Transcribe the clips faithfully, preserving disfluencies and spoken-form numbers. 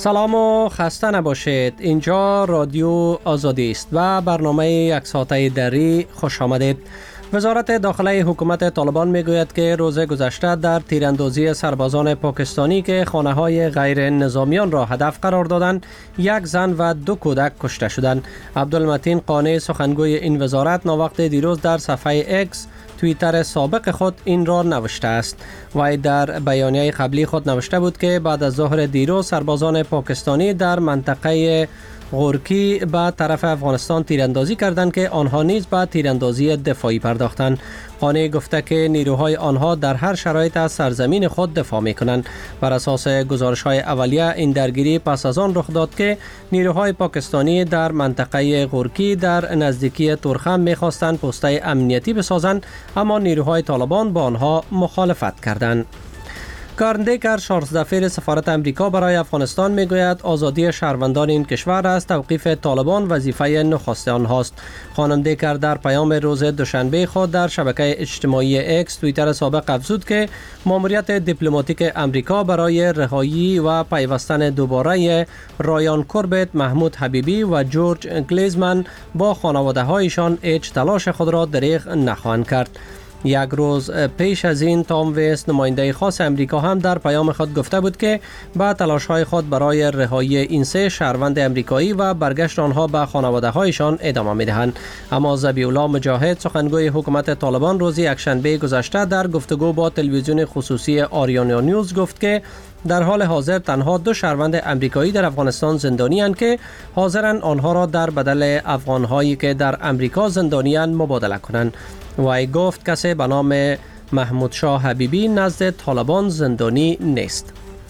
سلام و خسته نباشید. اینجا رادیو آزادی است و برنامه یک ساعته دری خوش آمدید. وزارت داخله حکومت طالبان میگوید که روز گذشته در تیراندازی سربازان پاکستانی که خانه‌های غیر نظامیان را هدف قرار دادند، یک زن و دو کودک کشته شدند. عبدالمتین قانع سخنگوی این وزارت ناوقت دیروز در صفحه اکس توییتر سابق خود این را نوشته است. وی در بیانیه قبلی خود نوشته بود که بعد از ظهر دیروز سربازان پاکستانی در منطقه غورکی به طرف افغانستان تیراندازی کردند که آنها نیز به تیراندازی دفاعی پرداختند. قانع گفته که نیروهای آنها در هر شرایط از سرزمین خود دفاع می‌کنند. بر اساس گزارش‌های اولیه این درگیری پس از آن رخ داد که نیروهای پاکستانی در منطقه غورکی در نزدیکی تورخم می‌خواستند پسته امنیتی بسازند، اما نیروهای طالبان با آنها مخالفت کردند. کارن دیکر، شارژدفیر سفارت امریکا برای افغانستان، میگوید آزادی شهروندان این کشور از توقیف طالبان وظیفه نخست آنهاست. خانم دیکر در پیام روز دوشنبه خود در شبکه اجتماعی اکس توییتر سابق افزود که ماموریت دیپلماتیک امریکا برای رهایی و پیوستن دوباره رایان کوربت، محمود حبیبی و جورج گلیزمن با خانواده هایشان هیچ تلاش خود را دریغ نخواهند کرد. یک روز پیش از این تام ویست، نماینده خاص امریکا، هم در پیام خود گفته بود که با تلاش‌های خود برای رهایی این سه شهروند امریکایی و برگشت آنها به خانواده‌هایشان ادامه می‌دهند. اما ذبیح الله مجاهد، سخنگوی حکومت طالبان، روز یکشنبه گذشته در گفتگو با تلویزیون خصوصی آریانا نیوز گفت که در حال حاضر تنها دو شهروند امریکایی در افغانستان زندانی اند که حاضرند آنها را در بدل افغان‌هایی که در امریکا زندانی اند مبادله کنند. وی گفت کسی به نام محمود شاه حبیبی نزد طالبان زندانی نیست.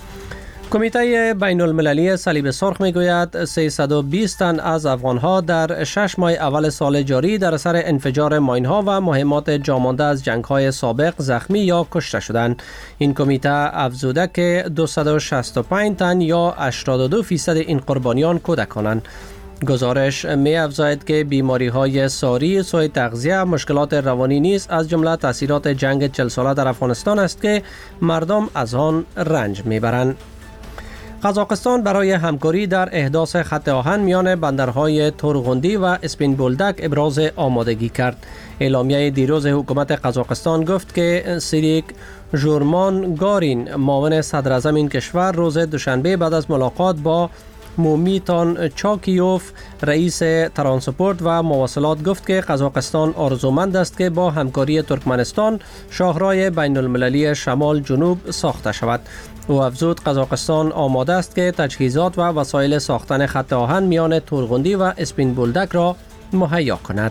کمیته بین المللی صلیب سرخ میگوید سیصد و بیست تن از افغانها در شش ماه اول سال جاری در اثر انفجار ماینها و مهمات جامانده از جنگ‌های سابق زخمی یا کشته شدند. این کمیته افزوده که دویست و شصت و پنج تن یا هشتاد و دو درصد این قربانیان کودکانند. گزارش می افزاید که بیماری های ساری، سوء تغذیه، مشکلات روانی نیز از جمله تاثیرات جنگ چهل ساله در افغانستان است که مردم از آن رنج میبرند. قزاقستان برای همکاری در احداث خط آهن میان بندرهای تورغوندی و اسپین بولدک ابراز آمادگی کرد. اعلامیه دیروز حکومت قزاقستان گفت که سیریک ژورمان گارین، معاون صدر اعظم این کشور، روز دوشنبه بعد از ملاقات با مومیتان چاکیوف، رئیس ترانسپورت و مواصلات، گفت که قزاقستان آرزومند است که با همکاری ترکمنستان شاهراه بین المللی شمال جنوب ساخته شود. او افزود قزاقستان آماده است که تجهیزات و وسایل ساختن خط آهن میان تورغوندی و اسپین بولدک را مهیا کند.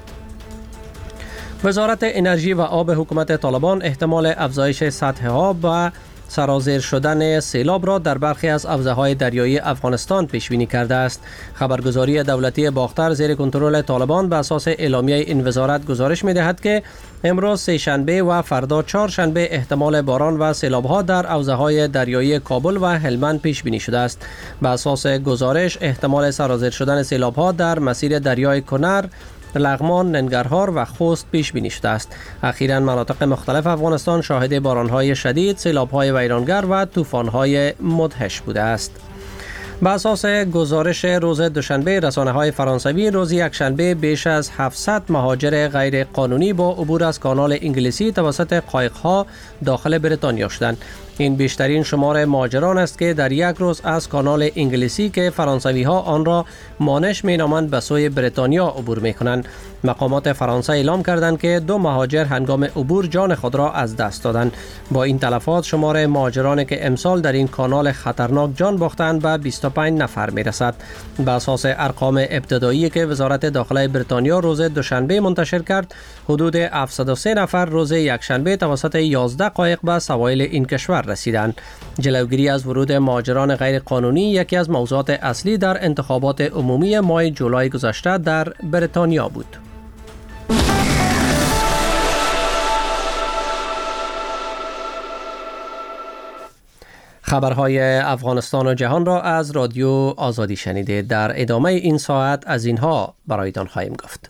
وزارت انرژی و آب حکومت طالبان احتمال افزایش سطح آب و سرازیر شدن سیلاب را در برخی از حوزه‌های دریایی افغانستان پیش بینی کرده است. خبرگزاری دولتی باختر زیر کنترل طالبان به اساس اعلامیه این وزارت گزارش می‌دهد که امروز سه شنبه و فردا چهارشنبه احتمال باران و سیلاب‌ها در حوزه‌های دریایی کابل و هلمند پیش بینی شده است. به اساس گزارش احتمال سرازیر شدن سیلاب‌ها در مسیر دریای کنر، لغمان، ننگرهار و خوست پیش بینی شده است. اخیراً مناطق مختلف افغانستان شاهد بارانهای شدید، سیلاب‌های ویرانگر و طوفان‌های مدهش بوده است. به اساس گزارش روز دوشنبه رسانه‌های فرانسوی، روز یکشنبه بیش از هفتصد مهاجر غیر قانونی با عبور از کانال انگلیسی توسط قایق‌ها داخل بریتانیا شدند. این بیشترین شمار مهاجران است که در یک روز از کانال انگلیسی که فرانسوی‌ها آن را مانش می‌نامند به سوی بریتانیا عبور می‌کنند. مقامات فرانسه اعلام کردند که دو مهاجر هنگام عبور جان خود را از دست دادند. با این تلفات شمار مهاجرانی که امسال در این کانال خطرناک جان باختند به بیست و پنج نفر می‌رسد. به اساس ارقام ابتدایی که وزارت داخله بریتانیا روز دوشنبه منتشر کرد، حدود هفتصد و سه نفر روز یکشنبه توسط یازده قایق به سواحل این کشور رسیدند. جلوگیری از ورود مهاجران غیر قانونی یکی از موضوعات اصلی در انتخابات عمومی ماه جولای گذشته در بریتانیا بود. خبرهای افغانستان و جهان را از رادیو آزادی شنیدید. در ادامه این ساعت از اینها برایتان خواهیم گفت.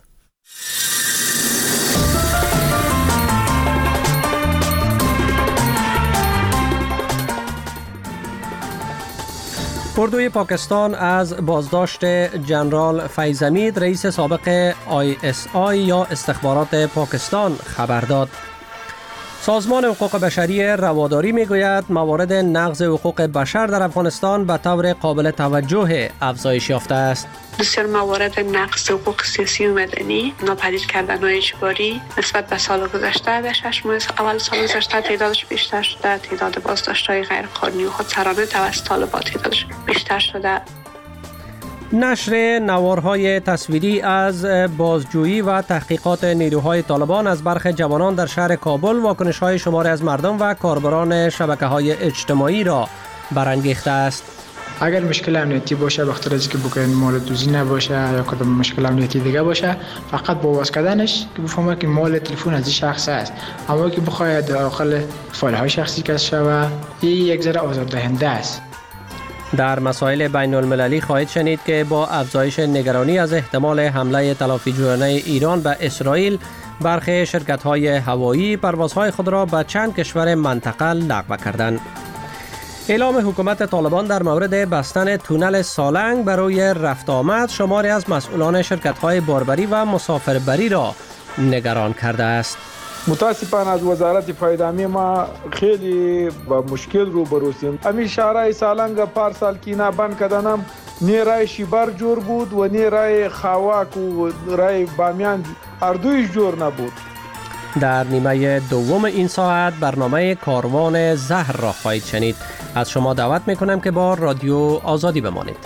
اردوی پاکستان از بازداشت جنرال فیض حمید رئیس سابق آی اس آی یا استخبارات پاکستان خبر داد. سازمان حقوق بشری رواداری میگوید موارد نقض حقوق بشر در افغانستان به طور قابل توجه افزایش یافته است. بسیار موارد نقض حقوق سیاسی و مدنی، ناپدید کردن‌های اجباری نسبت به سال گذشته در شش ماه اول سال گذشته تعدادش بیشتر شده. تعداد بازداشت‌های غیرقانونی و خودسرانه توسط طالبان تعدادش بیشتر شده. نشر نوارهای تصویری از بازجویی و تحقیقات نیروهای طالبان از برخی جوانان در شهر کابل واکنش‌های شماری از مردم و کاربران شبکه‌های اجتماعی را برانگیخته است. اگر مشکل امنیتی باشه، بخاطر از که بکنید مال دوزی نباشه یا کدام مشکل امنیتی دیگه باشه، فقط با باز کردنش که بفهمه که مال تلفن از این شخص است. اما که بخواید داخل فایل های شخصی کش شوه، این یک ذره آزاردهنده است. در مسائل بین المللی خواهید شنید که با افزایش نگرانی از احتمال حمله تلافیجویانه ایران به اسرائیل، برخی شرکت‌های هوایی پروازهای خود را به چند کشور منطقه لغو کردند. اعلام حکومت طالبان در مورد بستن تونل سالنگ برای رفت آمد شماری از مسئولان شرکت‌های باربری و مسافربری را نگران کرده است. متاسفانه از وزارت فایدامی ما خیلی با مشکل روبروسیم. امی شهرهای سالنگ پارسال که اینا بند کردنم، نی رای شیبر جور بود و نی رای خواک و رای بامیان اردویش جور نبود. در نیمه دوم این ساعت برنامه کاروان زهر را خواهید شنید. از شما دعوت میکنم که با رادیو آزادی بمانید.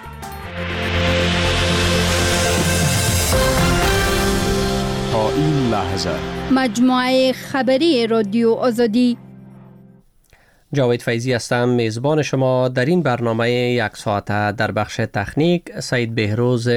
تا این لحظه مجموعه خبری رادیو آزادی. جاوید فیضی هستم، میزبان شما در این برنامه یک ساعته. در بخش تکنیک سید بهروز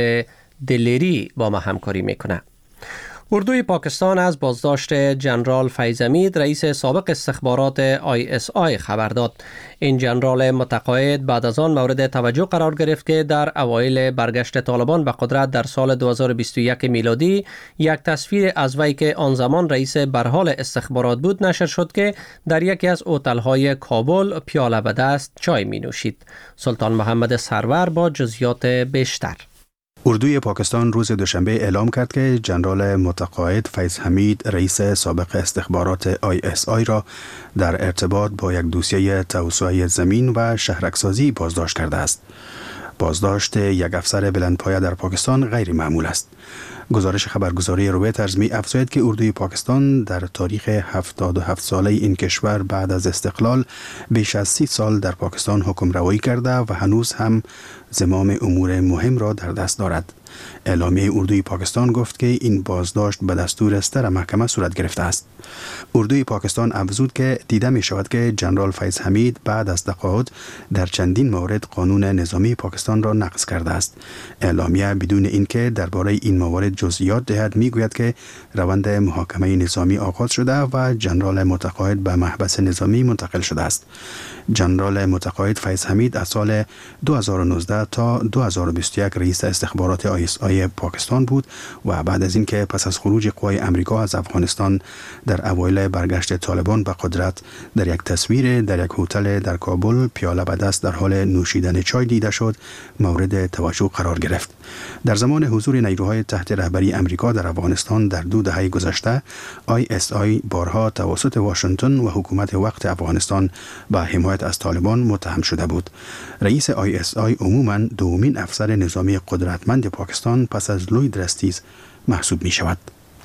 دلیری با ما همکاری میکنه. اردوی پاکستان از بازداشت جنرال فیض حمید رئیس سابق استخبارات آی اس آی خبر داد. این جنرال متقاعد بعد از آن مورد توجه قرار گرفت که در اوایل برگشت طالبان به قدرت در سال دو هزار و بیست و یک میلادی یک تصویر از وی که آن زمان رئیس برحال استخبارات بود نشر شد که در یکی از هتل‌های کابل پیاله به دست چای می نوشید. سلطان محمد سرور با جزئیات بیشتر. اردوی پاکستان روز دوشنبه اعلام کرد که جنرال متقاعد فیض حمید رئیس سابق استخبارات آی اس آی را در ارتباط با یک دوسیه توسعه زمین و شهرکسازی بازداشت کرده است. بازداشت یک افسر بلندپایه در پاکستان غیر معمول است. گزارش خبرگزاری رویترز می افزاید که اردوی پاکستان در تاریخ هفتاد و هفت ساله این کشور بعد از استقلال بیش از سی سال در پاکستان حکم روایی کرده و هنوز هم زمام امور مهم را در دست دارد. اعلامیه اردوی پاکستان گفت که این بازداشت به دستور ستر محکمه صورت گرفته است. اردوی پاکستان افزود که دیده می شود که جنرال فیض حمید بعد از تقاعد در چندین مورد قانون نظامی پاکستان را نقض کرده است. اعلامیه بدون اینکه درباره این موارد جزئیات دهد می گوید که روند محاکمه نظامی آغاز شده و جنرال متقاعد به محبس نظامی منتقل شده است. جنرال متقاعد فیض حمید از سال دو هزار و نوزده تا دو هزار و بیست و یک رئیس استخبارات آی اس آی پاکستان بود و بعد از اینکه پس از خروج قوای امریکا از افغانستان در اوایل برگشت طالبان به قدرت در یک تصویر در یک هتل در کابل پیاله به دست در حال نوشیدن چای دیده شد، مورد توجه قرار گرفت. در زمان حضور نیروهای تحت رهبری امریکا در افغانستان در دو دهه گذشته، آی اس آی بارها توسط واشنگتن و حکومت وقت افغانستان به حمایت از طالبان متهم شده بود. رئیس آی اس آی عموماً دومین افسر نظامی قدرتمند پاکستان پس از لوید رستیز محسوب می شود.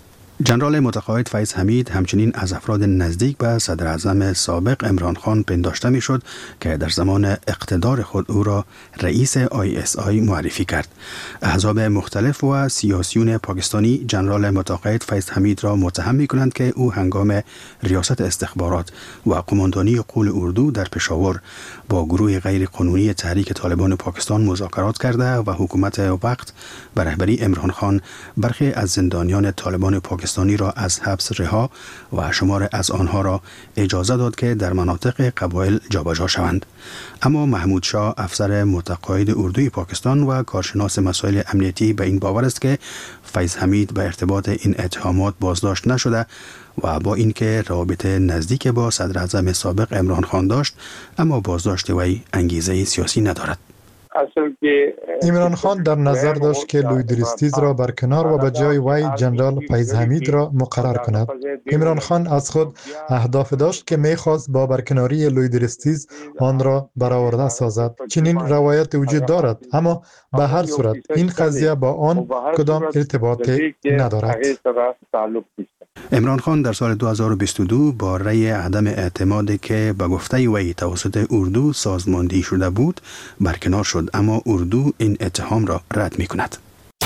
جنرال متقاعد فیض حمید همچنین از افراد نزدیک به صدر اعظم سابق عمران خان پنداشته می شد که در زمان اقتدار خود او را رئیس آی اس آی معرفی کرد. احزاب مختلف و سیاسیون پاکستانی جنرال متقاعد فیض حمید را متهم می کنند که او هنگام ریاست استخبارات و قماندانی قول اردو در پشاور با گروه غیر قانونی تحریک طالبان پاکستان مذاکرات کرده و حکومت وقت به رهبری عمران خان برخی از زندانیان طالبان پاکستانی را از حبس رها و شمار از آنها را اجازه داد که در مناطق قبایل جابجا شوند. اما محمود شاه افسر متقاعد اردوی پاکستان و کارشناس مسائل امنیتی به این باور است که فیض حمید به ارتباط این اتهامات بازداشت نشده و با اینکه رابطه نزدیک با صدر اعظم سابق عمران خان داشت، اما بازداشت وی انگیزه سیاسی ندارد. عمران خان در نظر داشت که لویدرستیز را برکنار و به جای وی جنرال فیض حمید را مقرر کند. عمران خان از خود اهداف داشت که می‌خواست با برکناری لویدرستیز آن را برآورده سازد. چنین روایت وجود دارد، اما به هر صورت این قضیه با آن کدام ارتباطی ندارد. عمران خان در سال دو هزار و بیست و دو با رأی عدم اعتمادی که به گفته وی توسط اردو سازماندهی شده بود برکنار شد، اما اردو این اتهام را رد می کند.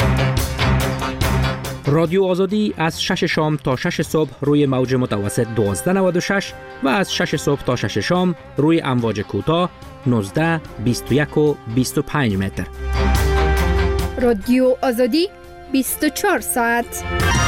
رادیو آزادی از شش شام تا شش صبح روی موج متوسط دوازده نود و شش و از شش صبح تا شش شام روی امواج کوتاه نوزده، بیست و یک و بیست و پنج متر. رادیو آزادی بیست و چهار ساعت.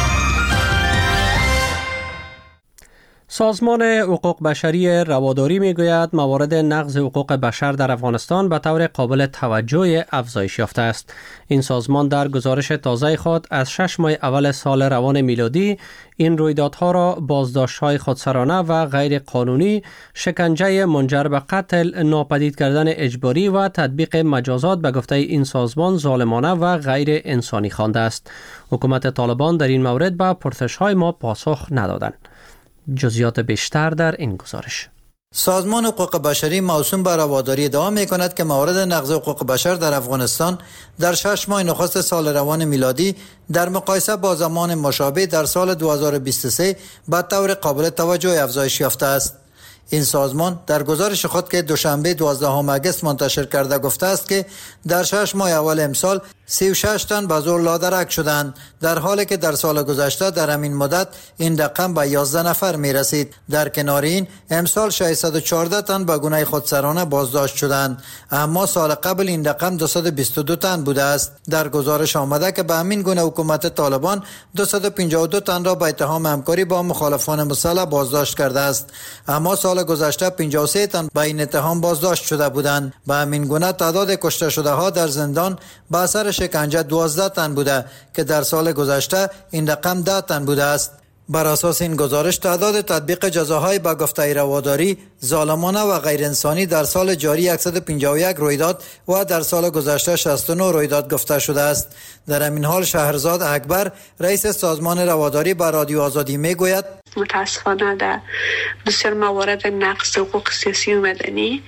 سازمان حقوق بشری رواداری میگوید موارد نقض حقوق بشر در افغانستان به طور قابل توجه افزایش یافته است. این سازمان در گزارش تازه خود از شش ماه اول سال روان میلادی این رویدادها را بازداشت‌های خودسرانه و غیر قانونی، شکنجه منجر به قتل، ناپدید کردن اجباری و تطبیق مجازات به گفته این سازمان ظالمانه و غیر انسانی خوانده است. حکومت طالبان در این مورد به پرسش‌های ما پاسخ ندادند. جزئیات بیشتر در این گزارش. سازمان حقوق بشری موسوم به رواداری ادعا می‌کند که موارد نقض حقوق بشر در افغانستان در شش ماه نخست سال روان میلادی در مقایسه با زمان مشابه در سال دو هزار و بیست و سه به طور قابل توجه افزایش یافته است. این سازمان در گزارش خود که دوشنبه دوازدهم آگوست منتشر کرده گفته است که در شش ماه اول امسال سی و شش تن به زور لادرک شدند، در حالی که در سال گذشته در همین مدت این رقم به یازده نفر می رسید. در کنار این امسال ششصد و چهارده تن به گونه خودسرانه بازداشت شدند، اما سال قبل این رقم دویست و بیست و دو تن بوده است. در گزارش آمده که به همین گونه حکومت طالبان دویست و پنجاه و دو تن را به اتهام همکاری با مخالفان مسلح بازداشت کرده است، اما سال گذشته پنجاه و سه تن به این اتهام بازداشت شده بودند. به همین گونه تعداد کشته شده ها در زندان به اثر شکنجه دوازده تن بوده که در سال گذشته این رقم ده تن بوده است. بر اساس این گزارش تعداد تطبیق جزاهای به گفته رواداری ظالمانه و غیر انسانی در سال جاری صد و پنجاه و یک رویداد و در سال گذشته شصت و نه رویداد گفته شده است. در همین حال شهرزاد اکبر رئیس سازمان رواداری به رادیو آزادی میگوید متاسفانه در بسیار موارد نقض حقوق سیاسی و مدنی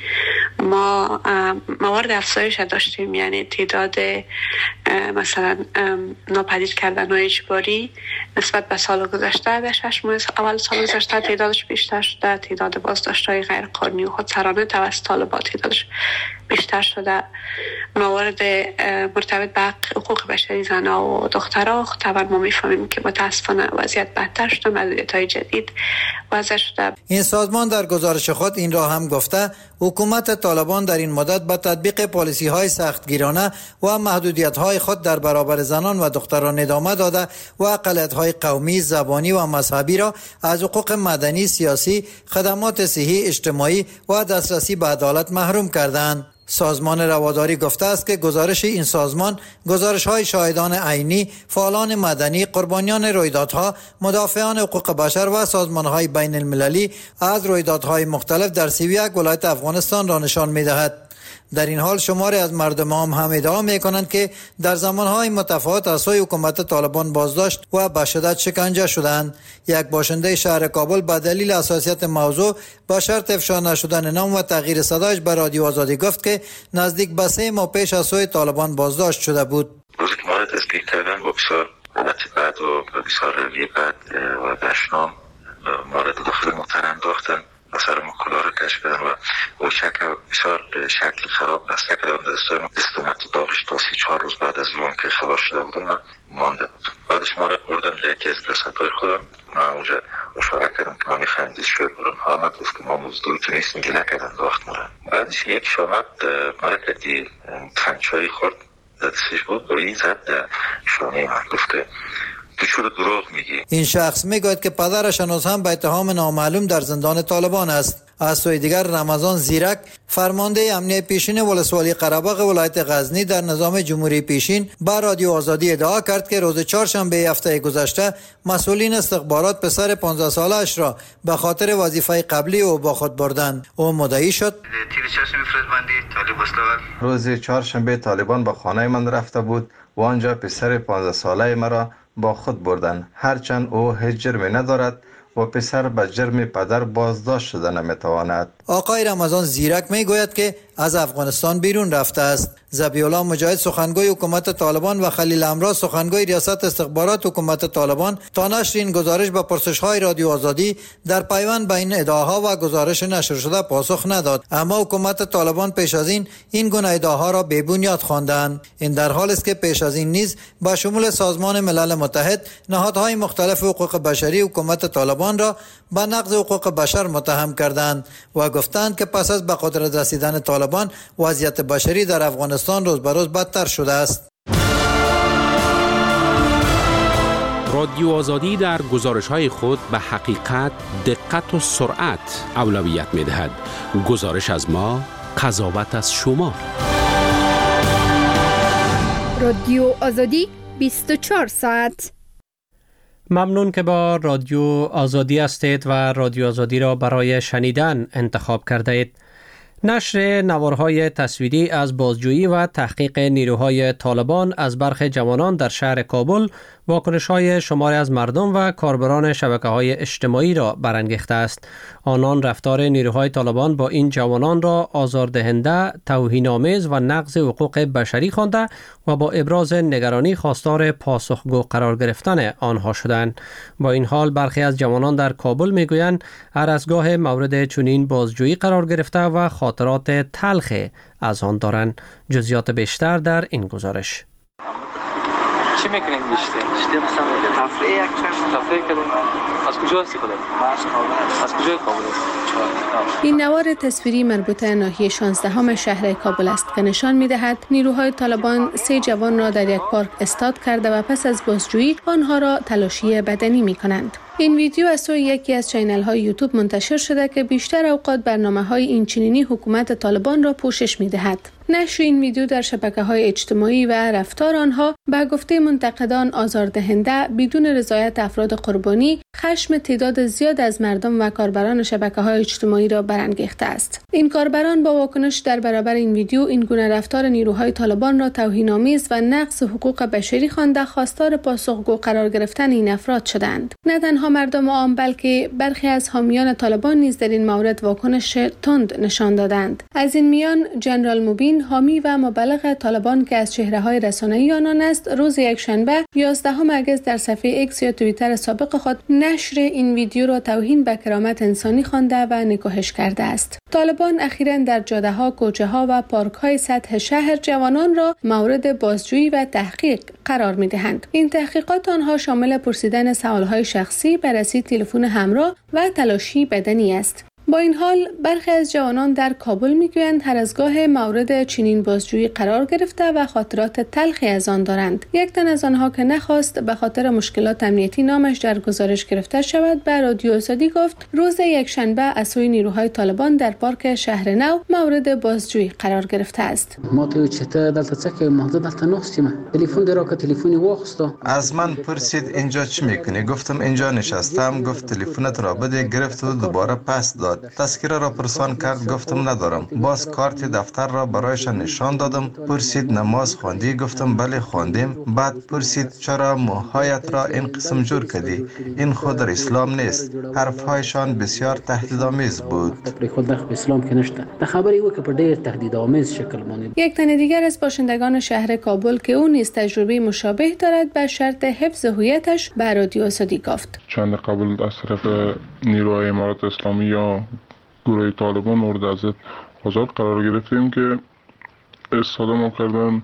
ما موارد افزایش داشتیم، یعنی تعداد مثلا ناپدید کردن های اجباری نسبت به سال گذشته در شش ماه اول سال گذشته تعدادش بیشتر شده، تعداد بازداشت‌های غیر قانونی و خودسرانه توسط طالبان تعدادش بیشتر شده. موارد مرتبط به حقوق بشری زنها و دخترها طبعا ما میفهمیم که متاسفانه وضعیت بدتر شده، محدودیت‌های جدید وضع شده. این سازمان در گزارش خود این را هم گفته حکومت طالبان در این مدت به تطبیق پالیسی‌های سختگیرانه و محدودیت‌های خود در برابر زنان و دختران ادامه داده و اقلیت‌های قومی، زبانی و مذهبی را از حقوق مدنی، سیاسی، خدمات صحی، اجتماعی و دسترسی به عدالت محروم کردند. سازمان رواداری گفته است که گزارش این سازمان گزارش‌های شاهدان عینی، فعالان مدنی، قربانیان رویدادها، مدافعان حقوق بشر و سازمان‌های بین المللی از رویدادهای مختلف در سی و یک ولایت افغانستان را نشان می‌دهد. در این حال شماری از مردم هم هم ادعا می‌کنند که در زمانهای متفاوت از سوی حکومت طالبان بازداشت و به شدت شکنجه شدند. یک باشنده شهر کابل به دلیل حساسیت موضوع با شرط افشا نشدن نام و تغییر صدایش به رادیو آزادی گفت که نزدیک به سه ماه پیش از سوی طالبان بازداشت شده بود. روز مورد تسکیه کردن با بسیار حالت بد و بسیار روی بد و دشنام مورد داخل محترم داختن و سر مکلا رو کشف کردن و او شکل بسیار شکل خراب است کردن دستای استمت داغش تا سی چهار روز بعد از اون که خبر شده بودن و مانده بود. بعدش ما را بردن لیکی از رسطای خودم ما اونجا مشاوره کردم که ما میخوایم دیز شوید برم حامد گفت که ما مزدور که نیستیم که نکردن داخت مورن. بعدش یک شامت ما را کردی تنچایی خورد دستش بود بری زد شانه من گفت که این شخص میگوید که پدرش هنوز هم به اتهام نامعلوم در زندان طالبان است. از سوی دیگر رمضان زیرک فرمانده امنیت پیشین ولسوالی قره‌باغ ولایت غزنی در نظام جمهوری پیشین با رادیو آزادی ادعا کرد که روز چهارشنبه هفته گذشته مسئولین استخبارات پسر پانزده ساله اش را به خاطر وظیفه قبلی او با خود بردند. او مدعی شد روز چهارشنبه طالبان به خانه من رفته بود و آنجا پسر پانزده ساله مرا با خود بردند، هرچند او هیچ جرمی ندارد و پسر به جرم پدر بازداشت شده نمیتواند. آقای رمضان زیرک می گوید که از افغانستان بیرون رفته است. ذبیح الله مجاهد سخنگوی حکومت طالبان و خلیل امرا سخنگوی ریاست استخبارات حکومت طالبان تا نشر این گزارش به پرسش‌های رادیو آزادی در پیوند بین ادعاها و گزارش نشر شده پاسخ نداد، اما حکومت طالبان پیش از این این گونه ادعاها را بی بنیاد خواندند. این در حالی است که پیش از این نیز با شمول سازمان ملل متحد نهادهای مختلف حقوق بشری حکومت طالبان را به نقض حقوق بشر متهم کردند و گفتند که پس از به قدرت رسیدن طالبان وضعیت بشری در افغانستان روز به روز بدتر شده است. رادیو آزادی در گزارش‌های خود به حقیقت، دقت و سرعت اولویت می‌دهد. گزارش از ما، قضاوت از شما. رادیو آزادی بیست و چهار ساعت. ممنون که با رادیو آزادی هستید و رادیو آزادی را برای شنیدن انتخاب کرده اید. نشر نوارهای تصویری از بازجویی و تحقیق نیروهای طالبان از برخی جوانان در شهر کابل واکنش‌های شماری از مردم و کاربران شبکه‌های اجتماعی را برانگیخته است. آنان رفتار نیروهای طالبان با این جوانان را آزاردهنده، توهین‌آمیز و نقض حقوق بشری خوانده و با ابراز نگرانی خواستار پاسخگو قرار گرفتن آنها شدند. با این حال برخی از جوانان در کابل می‌گویند هر از گاه مورد چنین بازجویی قرار گرفته و خاطرات تلخ از آن دارند. جزئیات بیشتر در این گزارش. چی میکنین بیشتر؟ بیشتر مثلا تفریح یک چند تفریح کردیم. از کجا هستی خودت؟ از کجای کابل هستی؟ این نوار تصویری مربوط ناحیه شانزدهم شهر کابل است که نشان می‌دهد نیروهای طالبان سه جوان را در یک پارک استاد کرده و پس از بازجویی آنها را تلاشی بدنی می‌کنند. این ویدیو از سوی یکی از چینل های یوتیوب منتشر شده که بیشتر اوقات برنامه های این چنینی حکومت طالبان را پوشش می دهد. نشر این ویدیو در شبکه های اجتماعی و رفتار آنها به گفته منتقدان آزاردهنده، بدون رضایت افراد قربانی، خشم تعداد زیاد از مردم و کاربران شبکه های اجتماعی را برانگیخته است. این کاربران با واکنش در برابر این ویدیو این گونه رفتار نیروهای طالبان را توهین‌آمیز و نقض حقوق بشری خوانده خواستار پاسخگو قرار گرفتن این افراد شدند. نه تنها مردم عام بلکه برخی از حامیان طالبان نیز در این مورد واکنش تند نشان دادند. از این میان جنرال مبین، حامی و مبلغ طالبان که از چهره‌های رسانه‌ای آنان است، روز یکشنبه یازدهم اگست در صفحه اکس یا توییتر سابق خود نشر این ویدیو را توهین به کرامت انسانی خوانده و نکوهش کرده است. طالبان اخیراً در جاده‌ها، کوچه‌ها و پارک‌های سطح شهر جوانان را مورد بازجویی و تحقیق قرار می‌دهند. این تحقیقات آنها شامل پرسیدن سوال‌های شخصی، بررسی تلفن همراه و تلاشی بدنی است. با این حال برخی از جوانان در کابل میگویند هر از گاه مورد چنین بازجویی قرار گرفته و خاطرات تلخی از آن دارند. یک تن از آنها که نخواست به خاطر مشکلات امنیتی نامش در گزارش گرفته شود به رادیو آزادی گفت روز یکشنبه از سوی نیروهای طالبان در پارک شهر نو مورد بازجویی قرار گرفته است. ما تو چته دلته چکه مازه دلته نوستیم تلفن درا که تلفنی واخسته از من پرسید اینجا چی میکنی؟ گفتم اینجا نشستم. گفت تلفنت را بده. گرفت و دوباره پس داد. تذکره را پرسان کرد. گفتم ندارم. باز کارت دفتر را برایش نشان دادم. پرسید نماز خواندی؟ گفتم بله خواندیم. بعد پرسید چرا موهایت را این قسم جور کردی؟ این خود در اسلام نیست. حرفهایشان بسیار تهدیدآمیز بود. خود در اسلام که نشته. تا خبری او که پر ډیر تهدیدآمیز شکل مانید. یک تن دیگر از باشندگان شهر کابل که او نیز تجربه مشابه دارد به شرط حفظ هویتش به رادیو آزادی گفت. چند قبل از طرف نیروهای امارات اسلامی یا گروه طالبان مورد ازت آزاد قرار گرفتیم که استفاده ما کردن،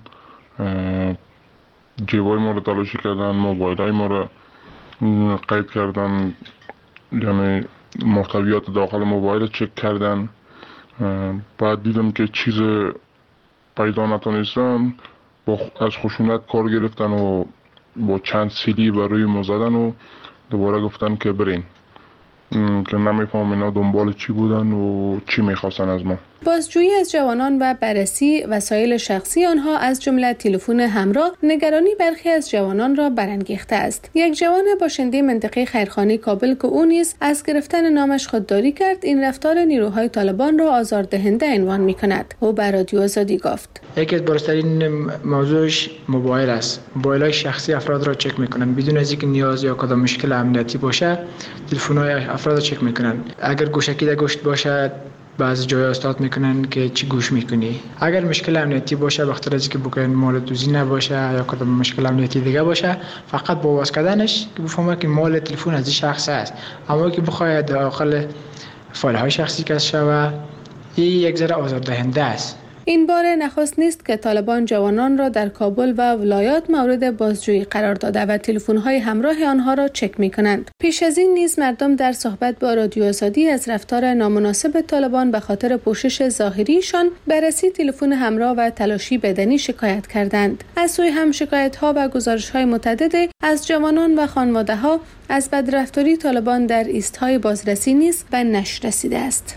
جیبای ما رو تلاشی کردن، موبایل های ما رو قید کردن، یعنی محتویات داخل موبایل چک کردن. بعد دیدم که چیز پیدا نتونستن، با از خشونت کار گرفتن و با چند سیلی بر روی ما زدن و دوباره گفتن که برین. که نمیفهمم اینا دنبال چی بودن و چی میخواستن از ما. بازجویی از جوانان و بررسی وسایل شخصی آنها از جمله تلفن همراه نگرانی برخی از جوانان را برانگیخته است. یک جوان باشنده منطقه خیرخانه کابل که او نیز از گرفتن نامش خودداری کرد، این رفتار نیروهای طالبان را آزاردهنده عنوان می‌کند. او بر رادیو آزادی گفت: یکی از بارزترین موضوعش موبایل است. موبایل‌های شخصی افراد را چک می‌کنند بدون از اینکه نیاز یا کدام مشکل امنیتی باشه. تلفن‌های افراد را چک می‌کنند. اگر گوشکی در گوشت باشد بعضی جای استاد میکنن که چی گوش میکنی. اگر مشکل امنیتی باشه وقتی از که بکنن مال دوزی نباشه یا کدام مشکل امنیتی دیگه باشه، فقط با باز کردنش که بفهمه که مال تلفن از این شخص است. اما که بخواد داخل فایل های شخصی کش شوه، این یک ذره آزاردهنده است. این بار نخست نیست که طالبان جوانان را در کابل و ولایات مورد بازجویی قرار داده و تلفن‌های همراه آنها را چک می‌کنند. پیش از این نیز مردم در صحبت با رادیو آزادی از رفتار نامناسب طالبان به خاطر پوشش ظاهریشان، بررسی تلفن همراه و تلاشی بدنی شکایت کردند. از سوی هم شکایت‌ها و گزارش‌های متعدد از جوانان و خانواده‌ها از بدرفتاری طالبان در ایست‌های بازرسی نیز به نشر رسیده است.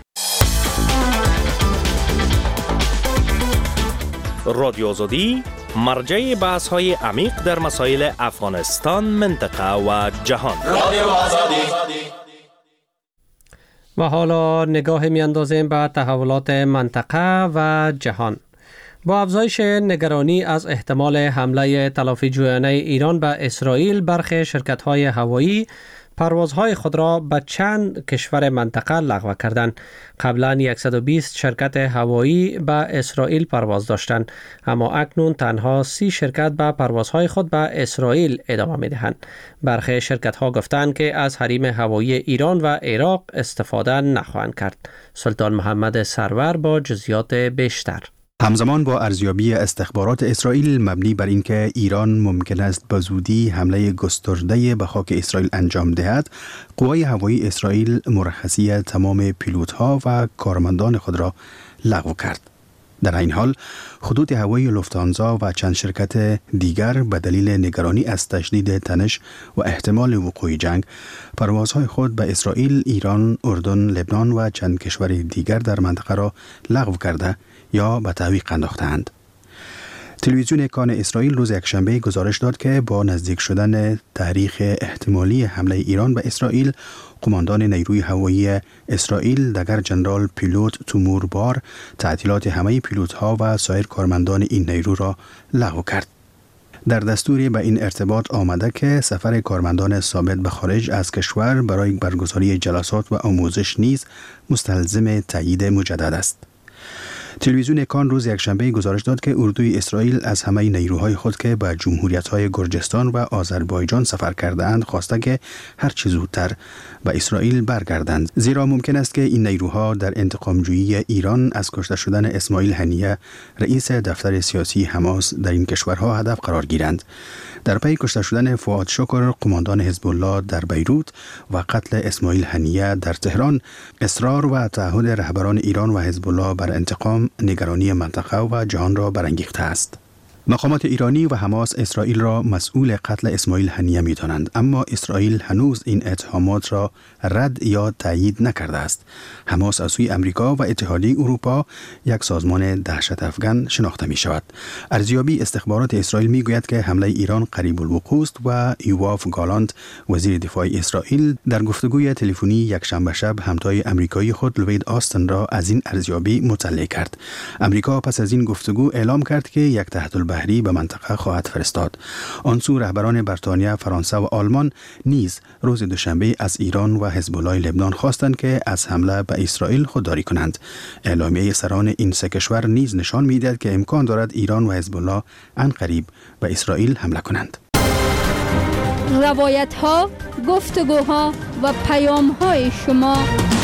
رادیو آزادی مرجع بحث های عمیق در مسائل افغانستان، منطقه و جهان. رادیو آزادی. و حالا نگاه میاندازیم به تحولات منطقه و جهان. با افزایش نگرانی از احتمال حمله تلافی جویانه ایران به اسرائیل، برخی شرکت‌های هوایی پروازهای خود را به چند کشور منطقه لغو کردند. قبلا صد و بیست شرکت هوایی به اسرائیل پرواز داشتند، اما اکنون تنها سی شرکت به پروازهای خود به اسرائیل ادامه می‌دهند. برخی شرکت‌ها گفتند که از حریم هوایی ایران و عراق استفاده نخواهند کرد. سلطان محمد سرور با جزئیات بیشتر. همزمان با ارزیابی استخبارات اسرائیل مبنی بر اینکه ایران ممکن است به زودی حمله گسترده به خاک اسرائیل انجام دهد، قوای هوایی اسرائیل مرخصی تمام پیلوت‌ها و کارمندان خود را لغو کرد. در این حال خطوط هوایی لوفتانزا و چند شرکت دیگر به دلیل نگرانی از تشدید تنش و احتمال وقوع جنگ پروازهای خود به اسرائیل، ایران، اردن، لبنان و چند کشور دیگر در منطقه را لغو کرده یا به تعویق انداختند. تلویزیون کان اسرائیل روز یکشنبه گزارش داد که با نزدیک شدن تاریخ احتمالی حمله ایران به اسرائیل، قماندان نیروی هوایی اسرائیل دگر جنرال پیلوت تومور بار تعطیلات همه پیلوت‌ها و سایر کارمندان این نیرو را لغو کرد. در دستوری به این ارتباط آمده که سفر کارمندان ثابت به خارج از کشور برای برگزاری جلسات و آموزش نیز مستلزم تایید مجدد است. تلویزیون کان روز یکشنبه گزارش داد که اردوی اسرائیل از همه نیروهای خود که به جمهوریت‌های گرجستان و آذربایجان سفر کرده‌اند خواسته که هر چه زودتر به اسرائیل برگردند، زیرا ممکن است که این نیروها در انتقامجویی ایران از کشته شدن اسماعیل هنیه رئیس دفتر سیاسی حماس در این کشورها هدف قرار گیرند. در پی کشته شدن فؤاد شکر قماندان حزب الله در بیروت و قتل اسماعیل هنیه در تهران، اصرار و تعهد رهبران ایران و حزب الله بر انتقام نگرانی منطقه و جهان را برانگیخته است. مقامات ایرانی و حماس اسرائیل را مسئول قتل اسماعیل هنیه می‌دانند، اما اسرائیل هنوز این اتهامات را رد یا تایید نکرده است. حماس از سوی امریکا و اتحادیه اروپا یک سازمان دهشت افکن شناخته می شود. ارزیابی استخبارات اسرائیل می گوید که حمله ایران قریب الوقوع است و یواف گالانت وزیر دفاع اسرائیل در گفتگوی تلفنی یک شنبه شب همتای امریکایی خود لوید آستن را از این ارزیابی مطلع کرد. امریکا پس از این گفتگو اعلام کرد که یک تحت بحری به منطقه خواهد فرستاد. آن سو رهبران بریتانیا، فرانسه و آلمان نیز روز دوشنبه از ایران و حزب الله لبنان خواستند که از حمله به اسرائیل خودداری کنند. اعلامیه سران این سه کشور نیز نشان می‌دهد که امکان دارد ایران و حزب الله عنقریب به اسرائیل حمله کنند. روایت‌ها، گفتگوها و پیام‌های شما.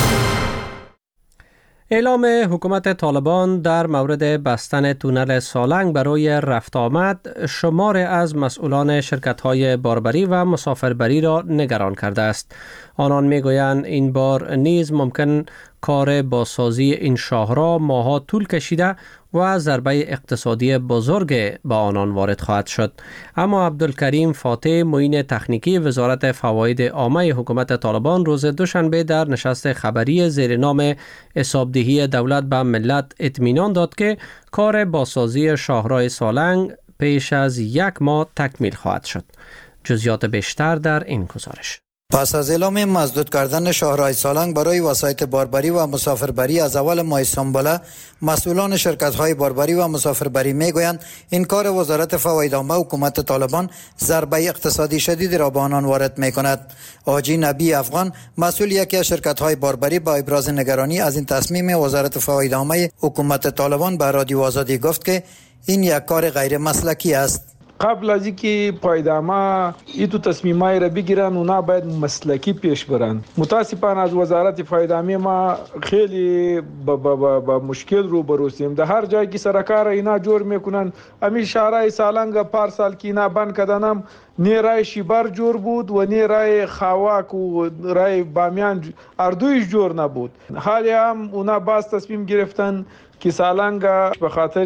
اعلام حکومت طالبان در مورد بستن تونل سالنگ برای رفت آمد شمار از مسئولان شرکت‌های باربری و مسافربری را نگران کرده است. آنان می‌گویند این بار نیز ممکن کار بازسازی این شاهراه ماها طول کشیده و ضربه اقتصادی بزرگ به آنان وارد خواهد شد. اما عبدالکریم فاتح، معین تکنیکی وزارت فواید عامه حکومت طالبان، روز دوشنبه در نشست خبری زیر نام حسابدهی دولت به ملت اطمینان داد که کار بازسازی شاهراه سالنگ پیش از یک ماه تکمیل خواهد شد. جزئیات بیشتر در این گزارش. پس از اعلام مسدود کردن شاهراه سالنگ برای وسایط باربری و مسافربری از اول ماه سنبله، مسئولان شرکت‌های باربری و مسافربری میگویند این کار وزارت فواید عامه حکومت طالبان ضربه اقتصادی شدید را به آنان وارد می‌کند. حاجی نبی افغان، مسئول یکی از شرکت‌های باربری، با ابراز نگرانی از این تصمیم وزارت فواید عامه حکومت طالبان به رادیو آزادی گفت که این یک کار غیر مسلکی است. قبل از اینکه پایدامه ایتو تصمیمای را بگیرن اونا باید مسلکی پیش برن. متاسفانه از وزارت فایدامی ما خیلی با, با, با, با مشکل رو بروسیم. در هر جایی که سرکار اینا جور میکنن، امی شهرهای سالنگ پارسال که اینا بند کردنم نی رای شیبر جور بود و نی رای خواک و رای بامیان اردویش جور نبود. حالی هم اونا باز تصمیم گرفتن که سالنگ به خاطر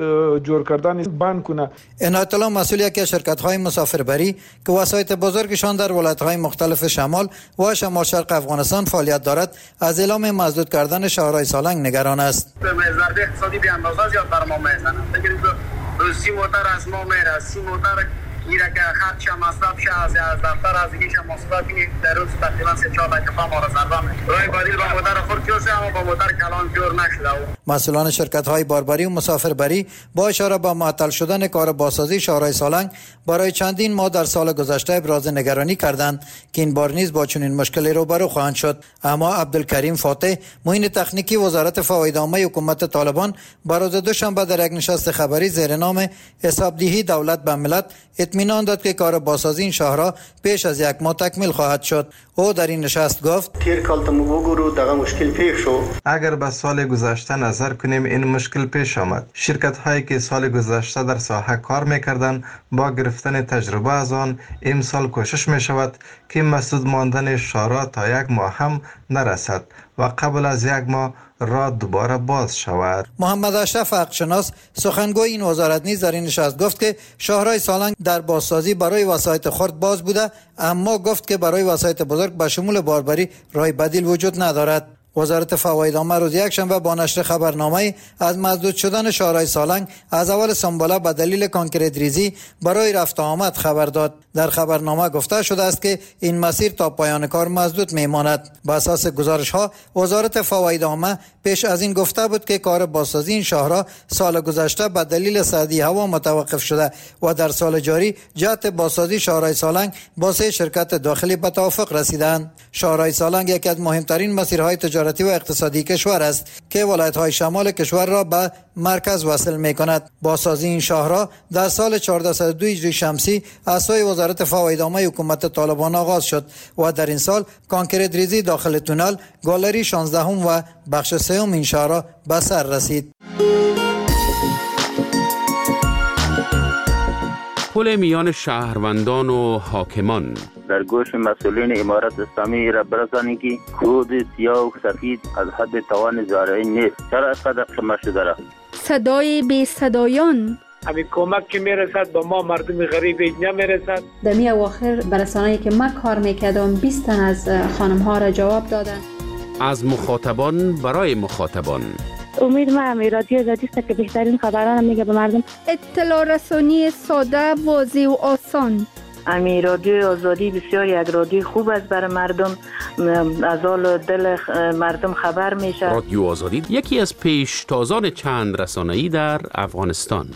جور کردن بند کنه. عنایت الله، مسئول یکی از شرکت‌های مسافربری که وسایط بزرگشان در ولایت‌های مختلف شمال و شمال شرق افغانستان فعالیت دارد، از اعلام مسدود کردن شاهراه سالنگ نگران است. ضربه اقتصادی به اندازه زیاد بر ما میزنه. بگیرید سی موتر از ما میره، سی موتر میره که خرچ مصرف شه از دفتر از دیگه مصرفی در روز تقریبا سه چهار دقیقه ما را ضربه میکنه. راه بدیل با موتر خود کیوسه اما با موتر کلان جور نشده. مسئولان شرکت‌های باربری و مسافربری با اشاره به معطل شدن کار بازسازی شاهراه سالنگ برای چندین ماه در سال گذشته ابراز نگرانی کردند که این بار نیز با چنین مشکلی روبرو خواهند شد. اما عبدالکریم فاتح، معین تکنیکی وزارت فواید عامه حکومت طالبان، روز دوشنبه در یک نشست خبری زیر نام حسابدهی دولت به ملت اطمینان داد که کار بازسازی این شاهراه پیش از یک ماه تکمیل خواهد شد. او در این نشست گفت: تیر کالتمو بگورو دغه مشکل پیش شد. اگر به سال گذشته نظر کنیم این مشکل پیش آمد. شرکت هایی که سال گذشته در ساحه کار میکردند با گرفتن تجربه از آن، امسال کوشش می شود که مسدود ماندن شاهراه تا یک ماه هم نرسد و قبل از یک ماه را دوباره باز شود. محمد اشرف حقشناس، سخنگوی این وزارت، نیز در این نشست گفت که شاهراه سالنگ در بازسازی برای وسایط خرد باز بوده، اما گفت که برای وسایط بزرگ به شمول باربری راه بدیل وجود ندارد. وزارت فواید عامه روز یکشنبه با نشر خبرنامه از مسدود شدن شاهراه سالنگ از اول سنبله به دلیل کانکریت ریزی برای رفت آمد خبر داد. در خبرنامه گفته شده است که این مسیر تا پایان کار مسدود میماند. بر اساس گزارش ها، وزارت فواید عامه پیش از این گفته بود که کار بازسازی این شاهراه سال گذشته به دلیل سردی هوا متوقف شده و در سال جاری جهت بازسازی شاهراه سالنگ با سه شرکت داخلی به توافق رسیدند. شاهراه سالنگ یکی از مهمترین مسیرهای تجارتی و اقتصادی کشور است که ولایت‌های شمال کشور را به مرکز وصل می‌کند. بازسازی این شاهراه در سال چهارصد و دو هجری شمسی از سوی وزارت فواید عامه حکومت طالبان آغاز شد و در این سال کانکریت ریزی داخل تونل، گالری شانزدهم و بخش سوم این شاهراه به سر رسید. پل میان شهروندان و حاکمان در گوش مسئولین امارت اسلامی را برسانید که کود سیاه و سفید از حد توان زارعی نیست. چرا از قدر شما شده را؟ صدای بی صدایان، همین کمک که میرسد به ما مردم غریب نمیرسد. در می اواخر برسانه‌ای که من کار میکردم بیست تن از خانم ها را جواب دادن. از مخاطبان برای مخاطبان. امید ما هم رادیو آزادی است که بهترین خبران میگه به مردم. اطلاع رسانی ساده، واضح و آسان. امی رادیو آزادی بسیار یک رادیو خوب است برای مردم، از حال دل مردم خبر میشه. رادیو آزادی یکی از پیشتازان چند رسانه‌ای در افغانستان.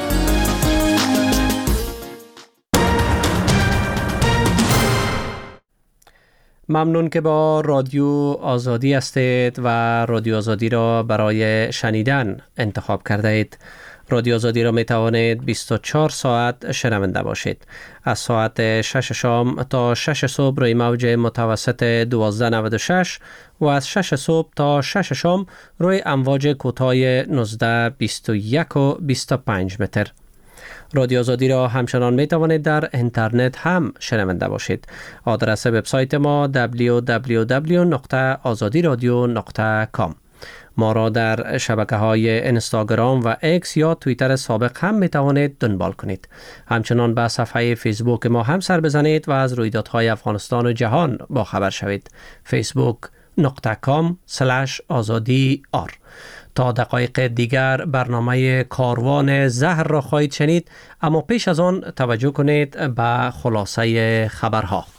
ممنون که با رادیو آزادی هستید و رادیو آزادی را برای شنیدن انتخاب کرده اید. رادیو آزادی را می توانید بیست و چهار ساعت شنونده باشید. از ساعت شش شام تا شش صبح روی موج متوسط دوازده نود و شش و از شش صبح تا شش شام روی امواج کوتاه نوزده بیست و یک و بیست و پنج متر. رادیو آزادی را همچنان می توانید در اینترنت هم شنونده باشید. آدرس وبسایت ما دبلیو دبلیو دبلیو دات آزادی رادیو دات کام. ما را در شبکه های اینستاگرام و اکس یا توییتر سابق هم می توانید دنبال کنید. همچنان به صفحه فیسبوک ما هم سر بزنید و از رویدادهای افغانستان و جهان با خبر شوید. فیسبوک دات کام اسلش آزادی آر. تا دقایق دیگر برنامه کاروان زهر را خواهید شنید، اما پیش از آن توجه کنید به خلاصه خبرها.